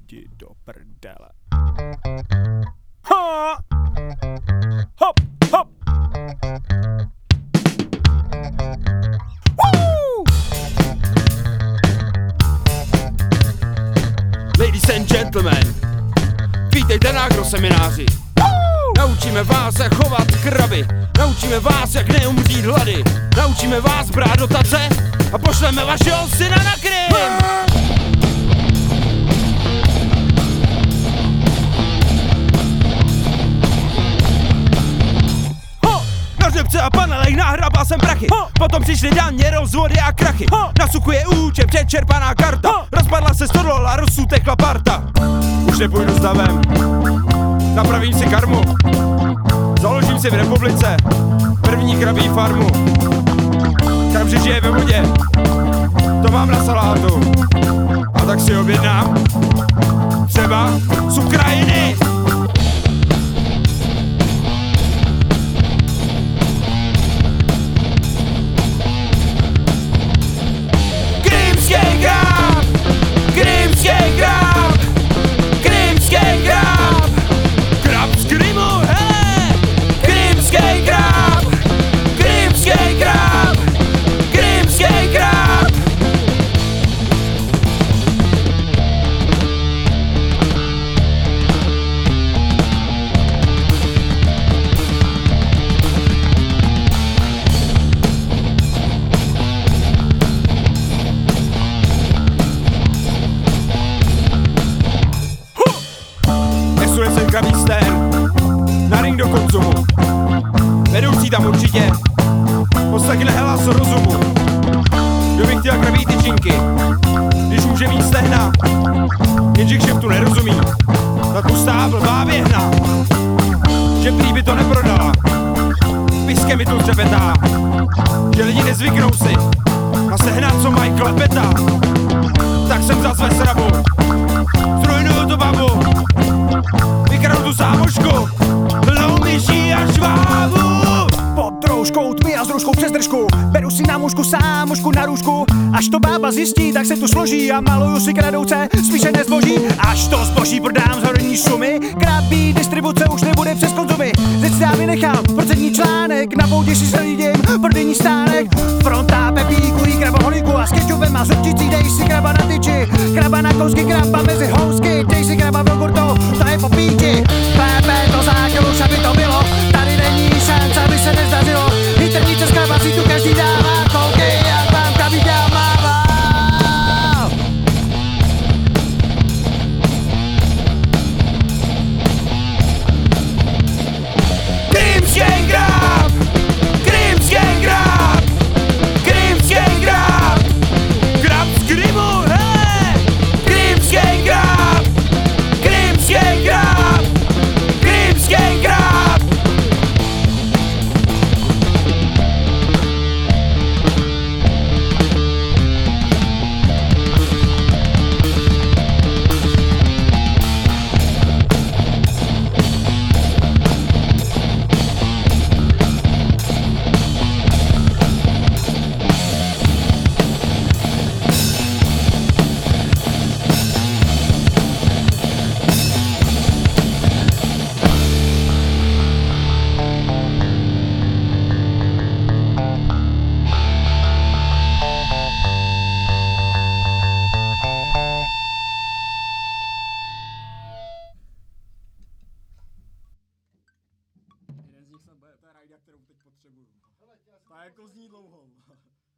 Jdi do prdele. Ha! Hop, hop! Woo! Ladies and gentlemen, vítejte na agrosemináři. Naučíme vás, jak chovat kraby, naučíme vás, jak neumřít hlady, naučíme vás brát dotace a pošleme vašeho syna na Krym. Na řepce a panelech nahrabal jsem prachy. Potom přišly daně, rozvody a krachy. Na suchu je účet, přečerpaná karta. Rozpadla se stodola, rozsutekla parta. Už nepůjdu s davem, napravím si karmu, založím si v republice první krabí farmu. Krab žije ve vodě, to mám na salátu. A tak si objednám třeba z Ukrajiny. Na ring do konzumu, vedoucí tam určitě poslechne hlas rozumu. Kdo by chtěl krabí tyčinky, když může mít stehna, jenže kšeftu nerozumí, ta tlustá blbá věhna, že prý by to neprodala, piskem mi to třepetá, že lidi nezvyknou si na sehna, co mají klepeta. Tak jsem zase srabu, zrujnuju tu babu, vykradu tu sámošku, plnou myší a švábu. Pod rouškou tmy a s rouškou přes držku beru si na mužku sámošku na růžku. Až to bába zjistí, tak se tu složí a maluju si kradouce spíše nezboží. Až to zboží prodám za horní sumy, krabí distribuce už nebude přes konzumy. Teď si já vynechám procentní článek, na poutě si zařídím prodejní stánek. Fronta pepíku jí kraboholiku a s kečupem a zupčicí, dej si kraba na tyči, kraba na kousky, kraba mezi housky, dej si kraba v jogurtu, to je po píči. Pepe to zátěl už, aby to bylo, tady není šance, aby se nezdařilo. Vítr z kraba si tu každý dává, koukej jak vám kabíka mává. Krymský krab! Krymský krab! Krymský krab! Krab z Krymu, hej! Krymský krab! Krymský krab! Krymský krab! Jeden z nich se bude, to je rajda, kterou teď potřebuju. Ta jako zní dlouho.